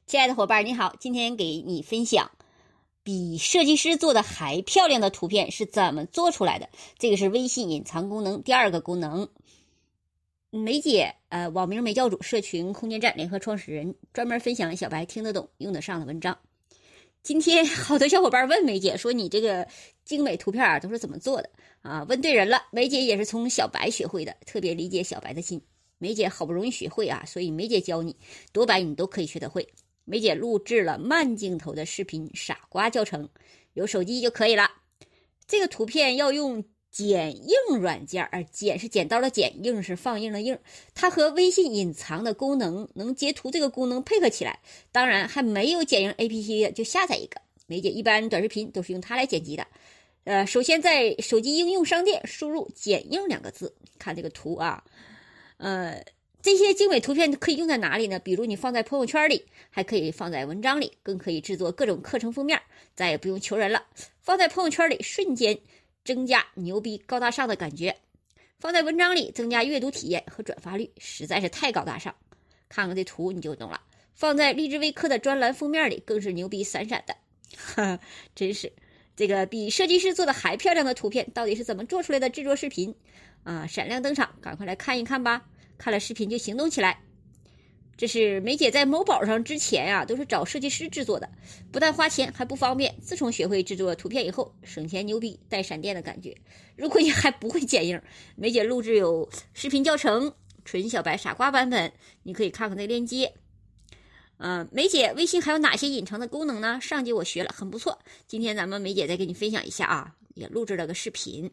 亲爱的伙伴你好，今天给你分享比设计师做的还漂亮的图片是怎么做出来的。这个是微信隐藏功能第二个功能。梅姐网名梅教主，社群空间站联合创始人，专门分享小白听得懂用得上的文章。今天好多小伙伴问梅姐说，你这个精美图片都是怎么做的啊？问对人了，梅姐也是从小白学会的，特别理解小白的心。梅姐好不容易学会啊，所以梅姐教你多白你都可以学得会。梅姐录制了慢镜头的视频傻瓜教程，有手机就可以了。这个图片要用剪映软件，剪是剪刀的剪，映是放映的映，它和微信隐藏的功能能截图这个功能配合起来。当然还没有剪映 APP 的就下载一个，梅姐一般短视频都是用它来剪辑的。首先在手机应用商店输入剪映2个字，看这个图啊，这些精美图片可以用在哪里呢？比如你放在朋友圈里，还可以放在文章里，更可以制作各种课程封面，再也不用求人了。放在朋友圈里，瞬间增加牛逼高大上的感觉；放在文章里，增加阅读体验和转发率，实在是太高大上。看看这图你就懂了。放在励志微课的专栏封面里，更是牛逼闪闪的。真是这个比设计师做的还漂亮的图片，到底是怎么做出来的？制作视频闪亮登场，赶快来看一看吧。看了视频就行动起来。这是梅姐在某宝上之前都是找设计师制作的，不但花钱还不方便。自从学会制作图片以后，省钱牛逼带闪电的感觉。如果你还不会剪映，梅姐录制有视频教程纯小白傻瓜版本，你可以看看那链接。梅姐微信还有哪些隐藏的功能呢？上集我学了很不错，今天咱们梅姐再给你分享一下也录制了个视频。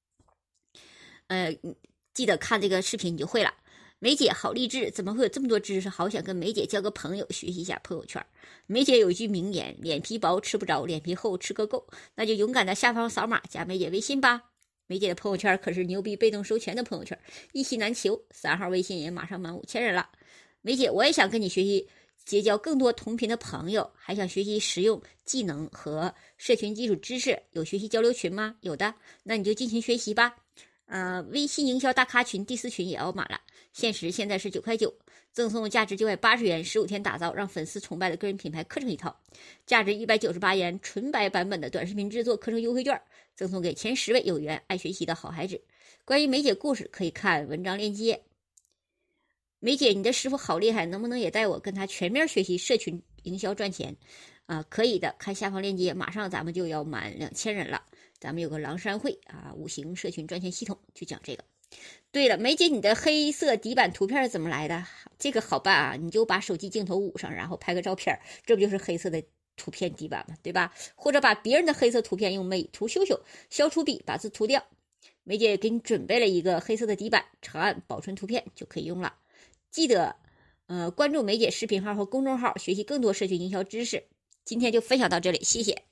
记得看这个视频你就会了。梅姐好励志，怎么会有这么多知识？好想跟梅姐交个朋友，学习一下朋友圈。梅姐有一句名言：脸皮薄吃不着，脸皮厚吃个够。那就勇敢的下方扫码加梅姐微信吧。梅姐的朋友圈可是牛逼被动收钱的朋友圈，一期难求。3号微信也马上满5000人了。梅姐我也想跟你学习，结交更多同频的朋友，还想学习实用技能和社群基础知识。有学习交流群吗？有的，那你就进行学习吧。微信营销大咖群第4群也要满了，限时现在是9.9块，赠送价值980元15天打造让粉丝崇拜的个人品牌课程一套，价值198元纯白版本的短视频制作课程优惠券，赠送给前10位有缘爱学习的好孩子。关于梅姐故事可以看文章链接。梅姐你的师傅好厉害，能不能也带我跟他全面学习社群营销赚钱？可以的，看下方链接，马上咱们就要满2000人了。咱们有个狼山会5行社群赚钱系统，就讲这个。对了，梅姐你的黑色底板图片是怎么来的？这个好办你就把手机镜头捂上，然后拍个照片，这不就是黑色的图片底板吗？对吧？或者把别人的黑色图片用美图秀秀消除笔把字涂掉。梅姐给你准备了一个黑色的底板，长按保存图片就可以用了。记得关注梅姐视频号和公众号，学习更多社群营销知识。今天就分享到这里，谢谢。